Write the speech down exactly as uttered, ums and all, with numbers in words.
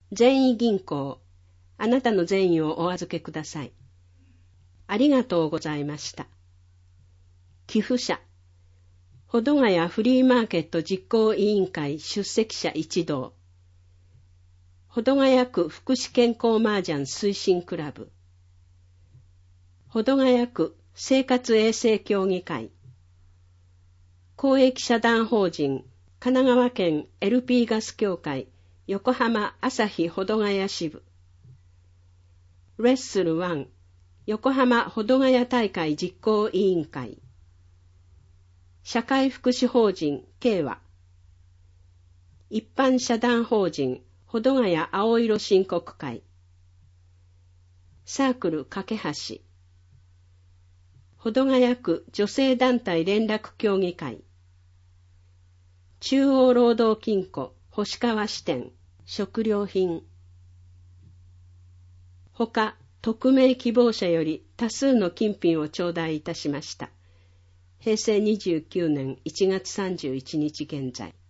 善意銀行、あなたの善意をお預けください。ありがとうございました。寄付者、保土ヶ谷フリーマーケット実行委員会出席者一同、保土ヶ谷区福祉健康麻雀推進クラブ、保土ヶ谷区生活衛生協議会、公益社団法人神奈川県 エルピー ガス協会横浜朝日保土ヶ谷支部、レッスルワン横浜保土ヶ谷大会実行委員会、社会福祉法人慶和、一般社団法人保土ヶ谷青色申告会、サークル架け橋、保土ヶ谷区女性団体連絡協議会、中央労働金庫星川支店食料品、ほか匿名希望者より多数の金品を頂戴いたしました。へいせいにじゅうきゅうねんいちがつさんじゅういちにち現在。